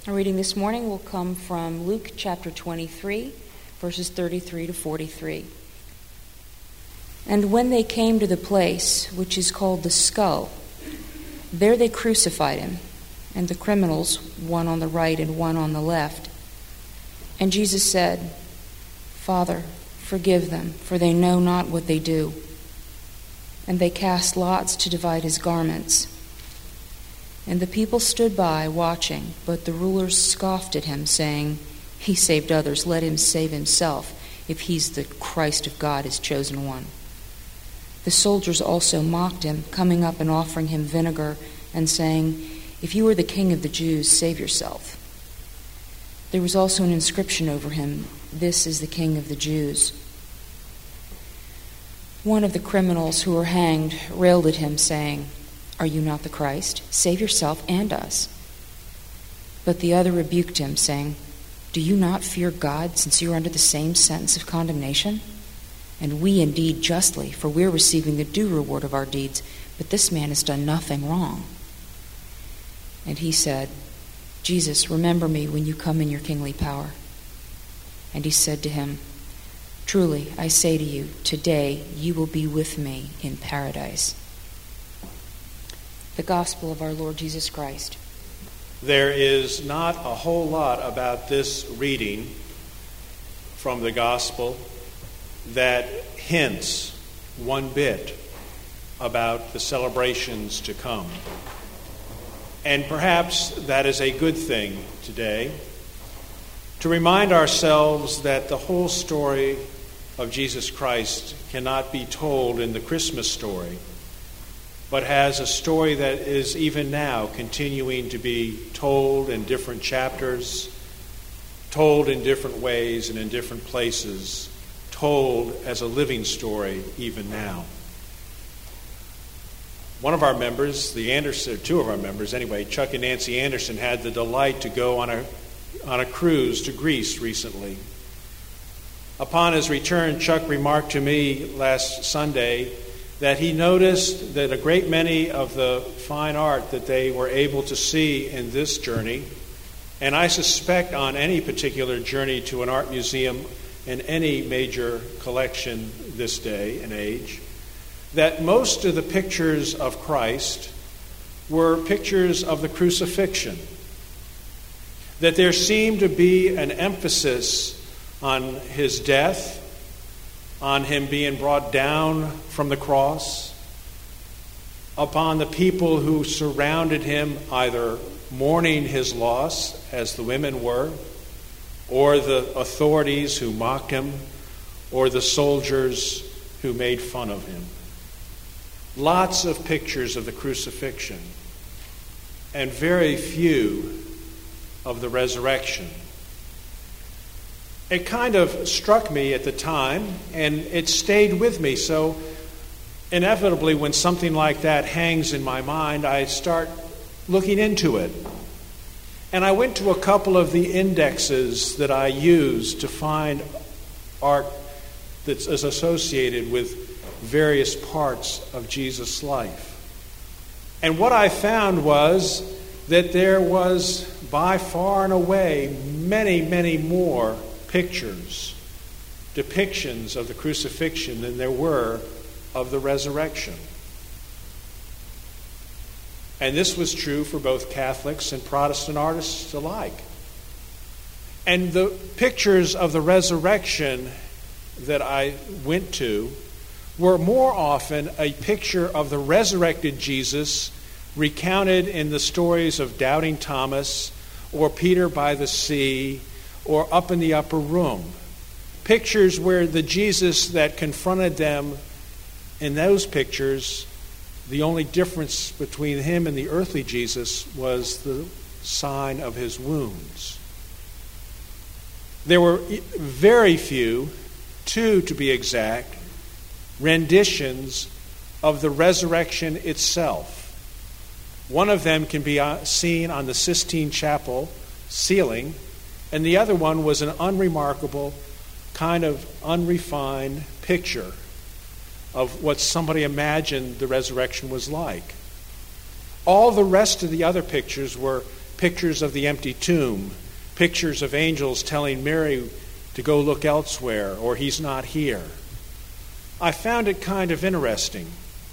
Our reading this morning will come from Luke chapter 23, verses 33 to 43. And when they came to the place which is called the Skull, there they crucified him, and the criminals, one on the right and one on the left. And Jesus said, Father, forgive them, for they know not what they do. And they cast lots to divide his garments. And the people stood by, watching, but the rulers scoffed at him, saying, He saved others, let him save himself, if he's the Christ of God, his chosen one. The soldiers also mocked him, coming up and offering him vinegar, and saying, If you are the king of the Jews, save yourself. There was also an inscription over him, This is the King of the Jews. One of the criminals who were hanged railed at him, saying, Are you not the Christ? Save yourself and us. But the other rebuked him, saying, Do you not fear God, since you are under the same sentence of condemnation? And we indeed justly, for we are receiving the due reward of our deeds, but this man has done nothing wrong. And he said, Jesus, remember me when you come in your kingly power. And he said to him, Truly, I say to you, today you will be with me in paradise. The Gospel of our Lord Jesus Christ. There is not a whole lot about this reading from the Gospel that hints one bit about the celebrations to come. And perhaps that is a good thing today, to remind ourselves that the whole story of Jesus Christ cannot be told in the Christmas story, but has a story that is even now continuing to be told in different chapters, told in different ways and in different places, told as a living story even now. One of our members, two of our members anyway, Chuck and Nancy Anderson, had the delight to go on a cruise to Greece recently. Upon his return, Chuck remarked to me last Sunday that he noticed that a great many of the fine art that they were able to see in this journey, and I suspect on any particular journey to an art museum in any major collection this day and age, that most of the pictures of Christ were pictures of the crucifixion. That there seemed to be an emphasis on his death, on him being brought down from the cross, upon the people who surrounded him, either mourning his loss, as the women were, or the authorities who mocked him, or the soldiers who made fun of him. Lots of pictures of the crucifixion, and very few of the resurrection. It kind of struck me at the time, and it stayed with me. So inevitably, when something like that hangs in my mind, I start looking into it. And I went to a couple of the indexes that I use to find art that is associated with various parts of Jesus' life. And what I found was that there was, by far and away, many, many more pictures, depictions of the crucifixion than there were of the resurrection. And this was true for both Catholics and Protestant artists alike. And the pictures of the resurrection that I went to were more often a picture of the resurrected Jesus recounted in the stories of Doubting Thomas or Peter by the sea or Up in the Upper Room. Pictures where the Jesus that confronted them in those pictures, the only difference between him and the earthly Jesus was the sign of his wounds. There were very few, 2 to be exact, renditions of the resurrection itself. One of them can be seen on the Sistine Chapel ceiling, and the other one was an unremarkable, kind of unrefined picture of what somebody imagined the resurrection was like. All the rest of the other pictures were pictures of the empty tomb, pictures of angels telling Mary to go look elsewhere, or he's not here. I found it kind of interesting.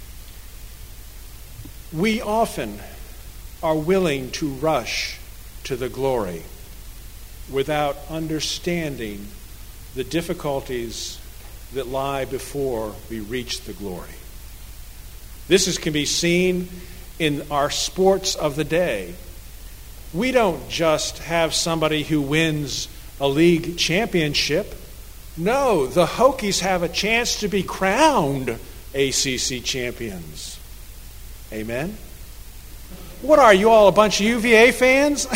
We often are willing to rush to the glory without understanding the difficulties that lie before we reach the glory. This can be seen in our sports of the day. We don't just have somebody who wins a league championship. No, the Hokies have a chance to be crowned ACC champions. Amen? What are you all, a bunch of UVA fans?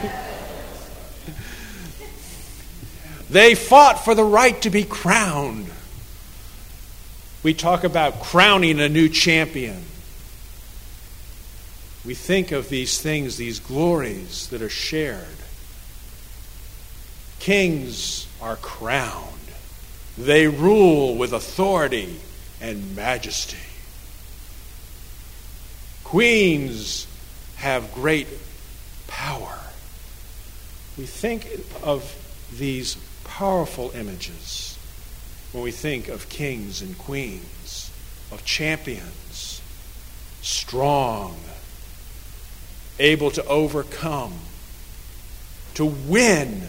They fought for the right to be crowned. We talk about crowning a new champion. We think of these things, these glories that are shared. Kings are crowned. They rule with authority and majesty. Queens have great power. We think of these powerful images when we think of kings and queens, of champions, strong, able to overcome, to win,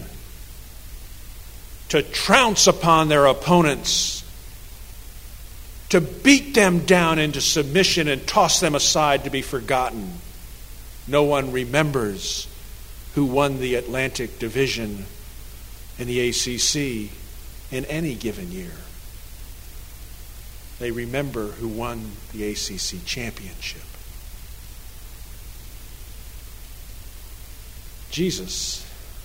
to trounce upon their opponents, to beat them down into submission and toss them aside to be forgotten. No one remembers who won the Atlantic Division in the ACC in any given year. They remember who won the ACC championship. Jesus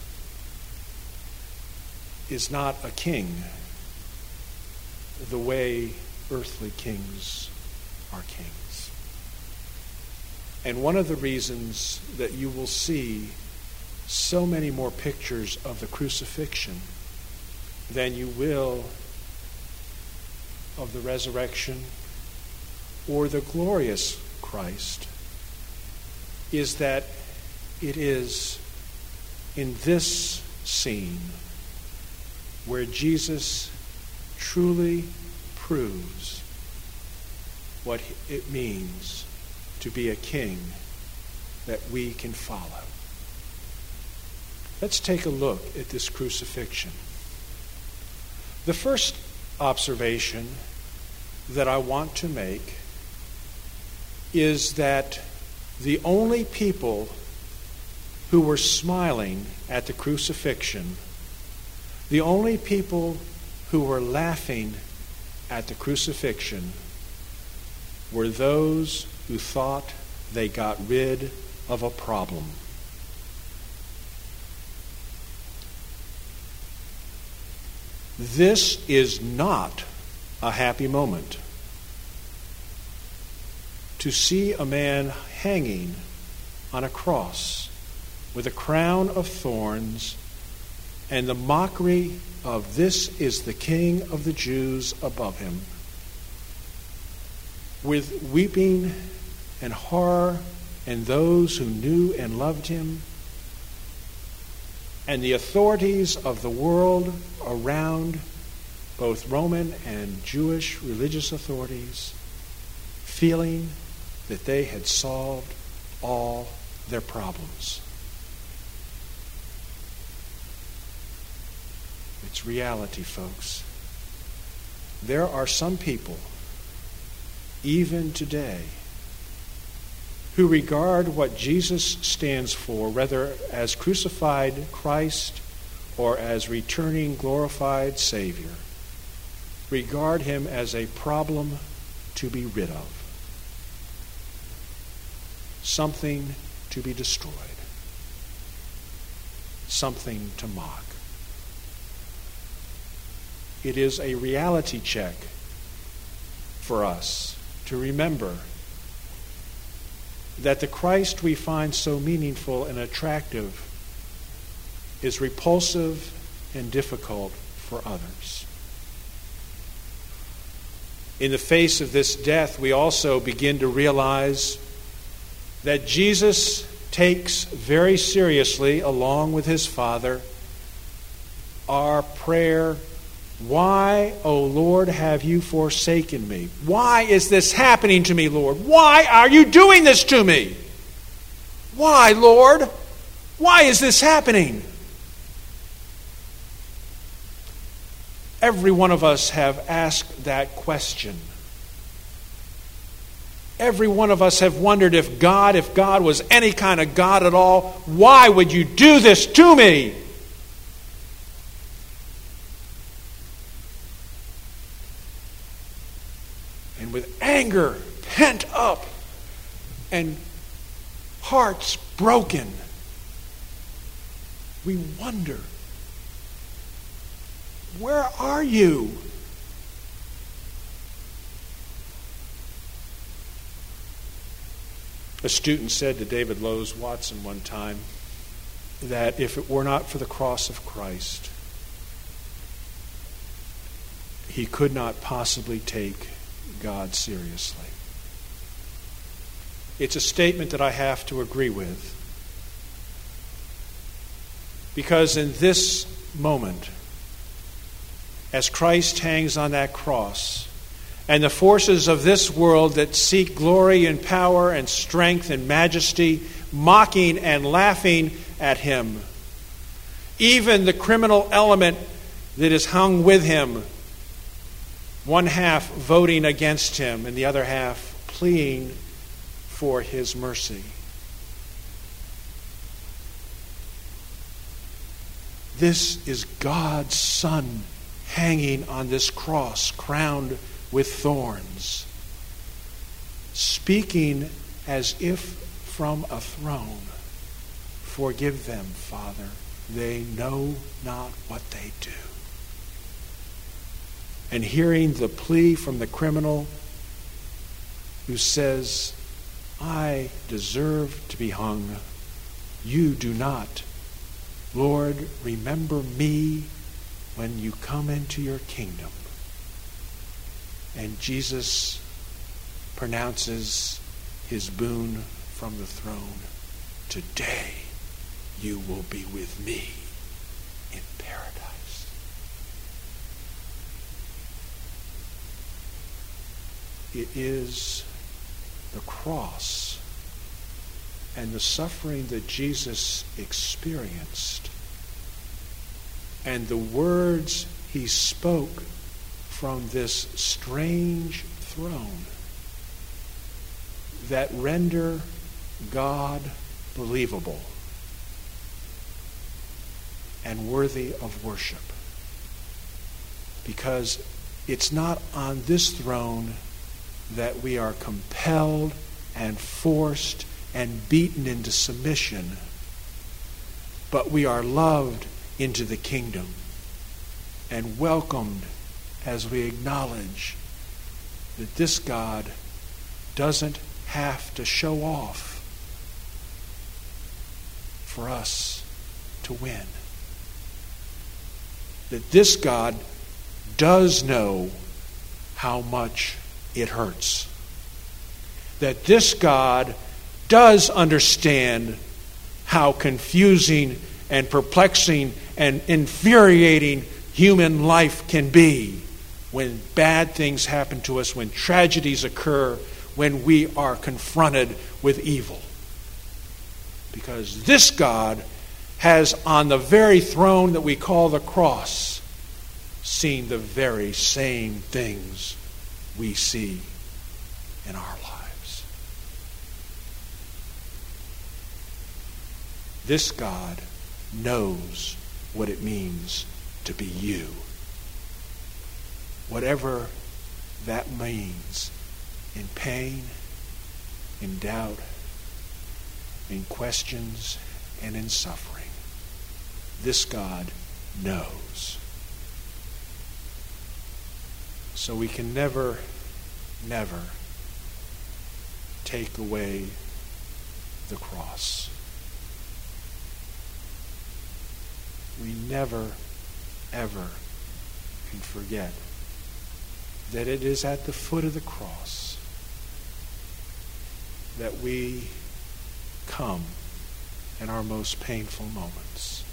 is not a king the way earthly kings are kings. And one of the reasons that you will see so many more pictures of the crucifixion than you will of the resurrection or the glorious Christ is that it is in this scene where Jesus truly proves what it means to be a king that we can follow. Let's take a look at this crucifixion. The first observation that I want to make is that the only people who were smiling at the crucifixion, the only people who were laughing at the crucifixion were those who thought they got rid of a problem. This is not a happy moment. To see a man hanging on a cross with a crown of thorns and the mockery of "This is the King of the Jews" above him, with weeping and horror and those who knew and loved him, and the authorities of the world around, both Roman and Jewish religious authorities, feeling that they had solved all their problems. It's reality, folks. There are some people, even today, who regard what Jesus stands for, whether as crucified Christ or as returning glorified Savior, regard him as a problem to be rid of, something to be destroyed, something to mock. It is a reality check for us to remember that the Christ we find so meaningful and attractive is repulsive and difficult for others. In the face of this death, we also begin to realize that Jesus takes very seriously, along with his Father, our prayer, "Why, O Lord, have you forsaken me? Why is this happening to me, Lord? Why are you doing this to me? Why, Lord? Why is this happening?" Every one of us have asked that question. Every one of us have wondered if God was any kind of God at all, why would you do this to me? And with anger pent up and hearts broken, we wonder, where are you? A student said to David Lowes Watson one time that if it were not for the cross of Christ, he could not possibly take God seriously. It's a statement that I have to agree with, because in this moment, as Christ hangs on that cross, and the forces of this world that seek glory and power and strength and majesty, mocking and laughing at him, even the criminal element that is hung with him, one half voting against him and the other half pleading for his mercy. This is God's Son hanging on this cross, crowned with thorns, speaking as if from a throne, "Forgive them, Father. They know not what they do." And hearing the plea from the criminal who says, "I deserve to be hung. You do not. Lord, remember me when you come into your kingdom." And Jesus pronounces his boon from the throne, "Today you will be with me in paradise." It is the cross and the suffering that Jesus experienced and the words he spoke from this strange throne that render God believable and worthy of worship. Because it's not on this throne that we are compelled and forced and beaten into submission, but we are loved into the kingdom and welcomed as we acknowledge that this God doesn't have to show off for us to win. That this God does know how much it hurts. That this God does understand how confusing and perplexing and infuriating human life can be when bad things happen to us, when tragedies occur, when we are confronted with evil. Because this God has on the very throne that we call the cross seen the very same things we see in our lives. This God knows what it means to be you. Whatever that means, in pain, in doubt, in questions, and in suffering. This God knows. So we can never take away the cross. We never, ever can forget that it is at the foot of the cross that we come and our most painful moments.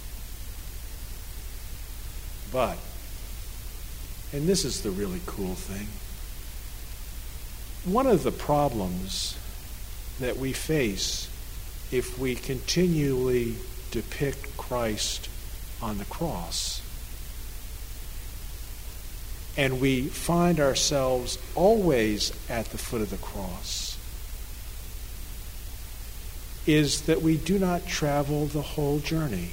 But, and this is the really cool thing, one of the problems that we face if we continually depict Christ on the cross and we find ourselves always at the foot of the cross is that we do not travel the whole journey.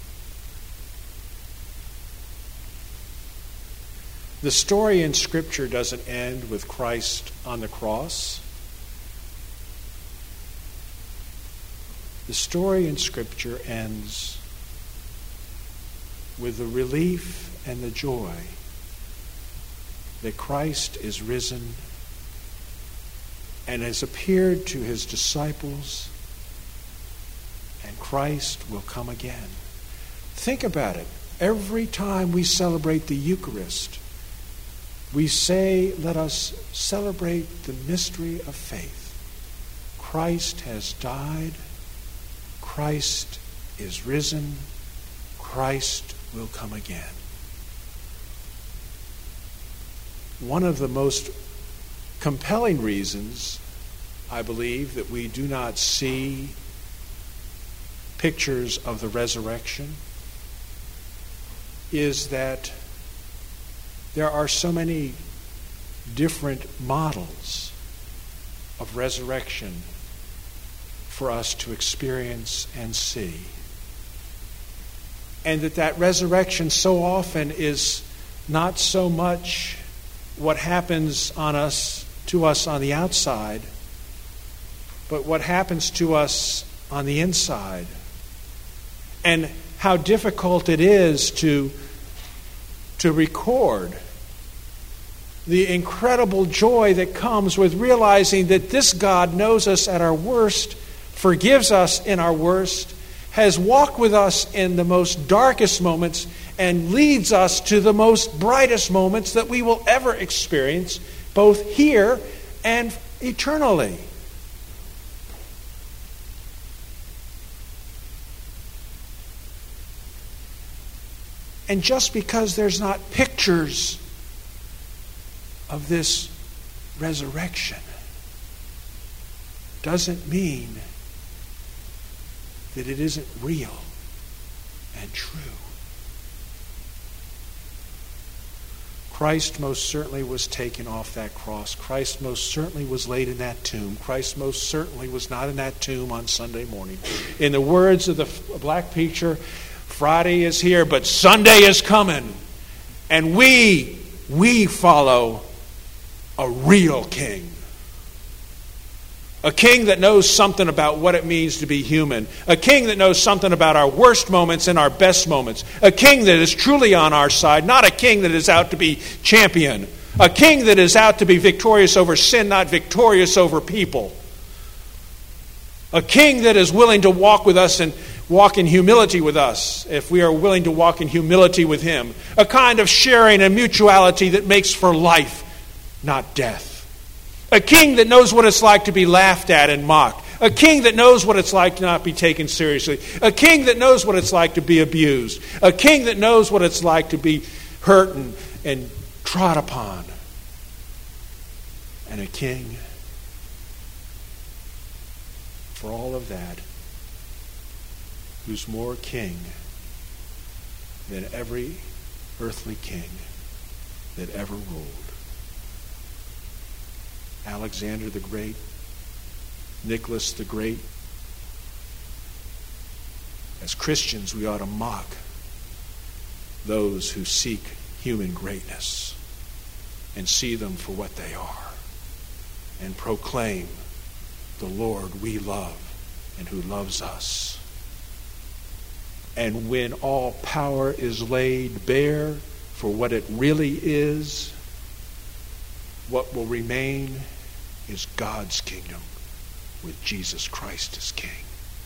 The story in Scripture doesn't end with Christ on the cross. The story in Scripture ends with the relief and the joy that Christ is risen and has appeared to his disciples, and Christ will come again. Think about it. Every time we celebrate the Eucharist, we say, let us celebrate the mystery of faith. Christ has died. Christ is risen. Christ will come again. One of the most compelling reasons, I believe, that we do not see pictures of the resurrection is that there are so many different models of resurrection for us to experience and see. And that resurrection so often is not so much what happens to us on the outside, but what happens to us on the inside. And how difficult it is to record the incredible joy that comes with realizing that this God knows us at our worst, forgives us in our worst, has walked with us in the most darkest moments, and leads us to the most brightest moments that we will ever experience, both here and eternally. And just because there's not pictures of this resurrection doesn't mean that it isn't real and true. Christ most certainly was taken off that cross. Christ most certainly was laid in that tomb. Christ most certainly was not in that tomb on Sunday morning. In the words of the black preacher, Friday is here, but Sunday is coming. And we follow a real king. A king that knows something about what it means to be human. A king that knows something about our worst moments and our best moments. A king that is truly on our side, not a king that is out to be champion. A king that is out to be victorious over sin, not victorious over people. A king that is willing to walk with us and walk in humility with us if we are willing to walk in humility with him. A kind of sharing and mutuality that makes for life, not death. A king that knows what it's like to be laughed at and mocked. A king that knows what it's like to not be taken seriously. A king that knows what it's like to be abused. A king that knows what it's like to be hurt and trod upon. And a king, for all of that, who's more king than every earthly king that ever ruled. Alexander the Great, Nicholas the Great. As Christians, we ought to mock those who seek human greatness and see them for what they are and proclaim the Lord we love and who loves us. And when all power is laid bare for what it really is, what will remain is God's kingdom with Jesus Christ as King.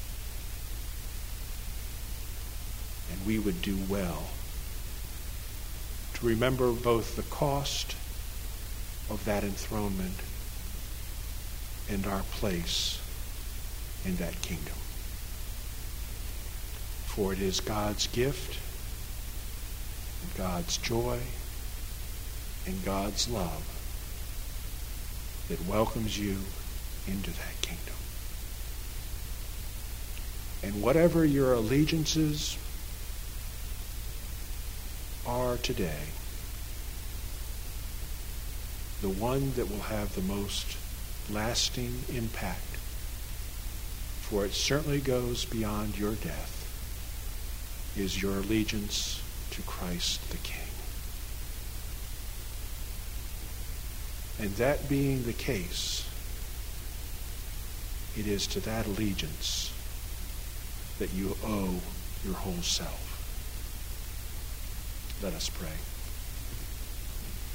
And we would do well to remember both the cost of that enthronement and our place in that kingdom. For it is God's gift, and God's joy, and God's love that welcomes you into that kingdom. And whatever your allegiances are today, the one that will have the most lasting impact, for it certainly goes beyond your death, is your allegiance to Christ the King. And that being the case, it is to that allegiance that you owe your whole self. Let us pray.